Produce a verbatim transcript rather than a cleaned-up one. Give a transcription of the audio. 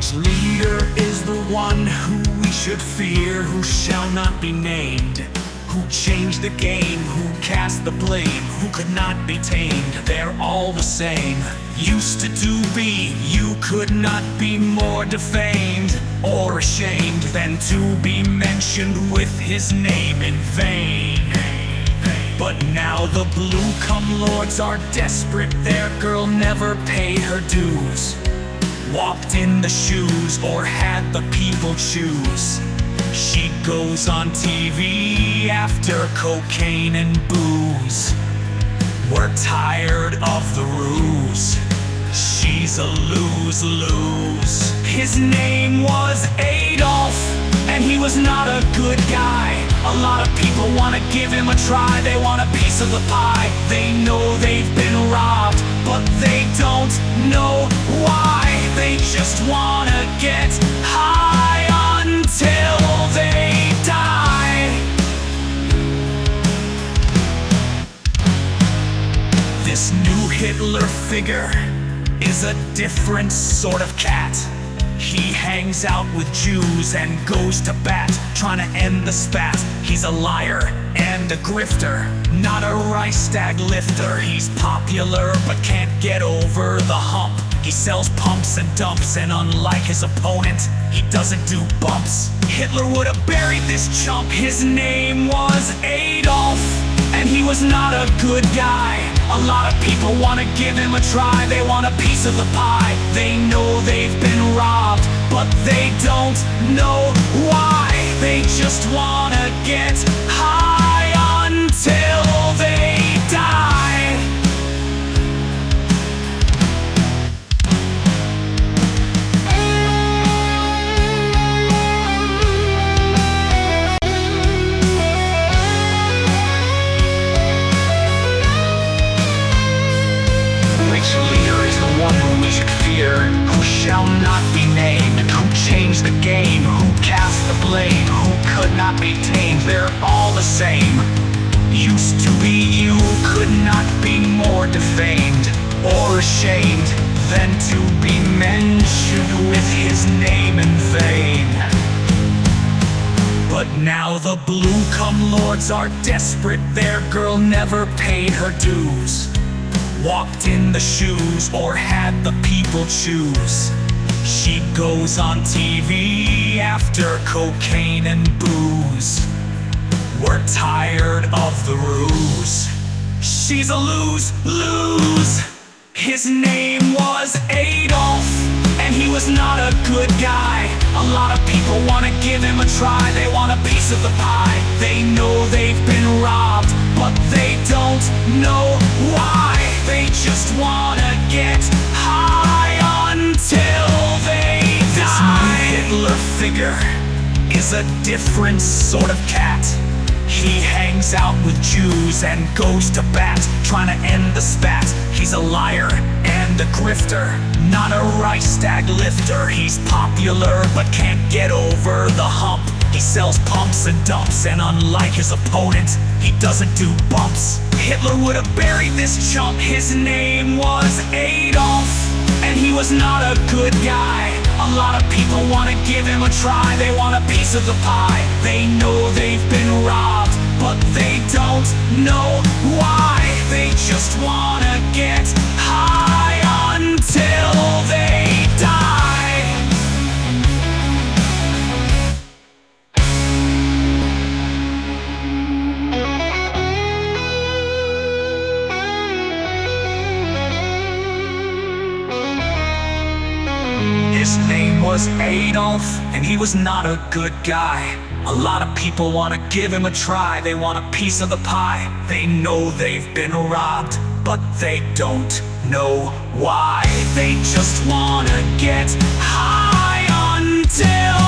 Which leader is the one who we should fear, who shall not be named? Who changed the game, who cast the blame, who could not be tamed? They're all the same. Used to do be, you could not be more defamed or ashamed than to be mentioned with his name in vain. But now the blue-cum lords are desperate, their girl never paid her dues, walked in the shoes or had the people choose. She goes on T V after cocaine and booze. We're tired of the ruse. She's a lose-lose. His name was Adolf, and he was not a good guy. A lot of people wanna give him a try. They want a piece of the pie. They know they've been robbed, but they don't know why. They just wanna get high until they die. This new Hitler figure is a different sort of cat. He hangs out with Jews and goes to bat, trying to end the spat. He's a liar and a grifter, not a Reichstag lifter. He's popular but can't get over the hump. He sells pumps and dumps, and unlike his opponent, he doesn't do bumps. Hitler would have buried this chump. His name was Adolf, and he was not a good guy. A lot of people want to give him a try. They want a piece of the pie. They know they've been robbed, but they don't know why. They just want to get high until they die. Who shall not be named, who changed the game, who cast the blame, who could not be tamed? They're all the same. Used to be, you could not be more defamed or ashamed than to be mentioned with his name in vain. But now the blue-cum lords are desperate, their girl never paid her dues, walked in the shoes or had the people choose. She goes on T V after cocaine and booze. We're tired of the ruse. She's a lose-lose. His name was Adolf, and he was not a good guy. A lot of people want to give him a try. They want a piece of the pie. They know they've been robbed, but they don't know why. They just wanna get high until they die. This new Hitler figure is a different sort of cat. He hangs out with Jews and goes to bat, trying to end the spat. He's a liar and a grifter, not a Reichstag lifter. He's popular but can't get over the hump. He sells pumps and dumps, and unlike his opponent, he doesn't do bumps. Hitler would have buried this chump. His name was Adolf, and he was not a good guy. A lot of people want to give him a try. They want a piece of the pie. They know they've been robbed, but they don't know why. They just want to get high until they die. His name was Adolf, and he was not a good guy. A lot of people want to give him a try. They want a piece of the pie. They know they've been robbed, but they don't know why. They just want to get high until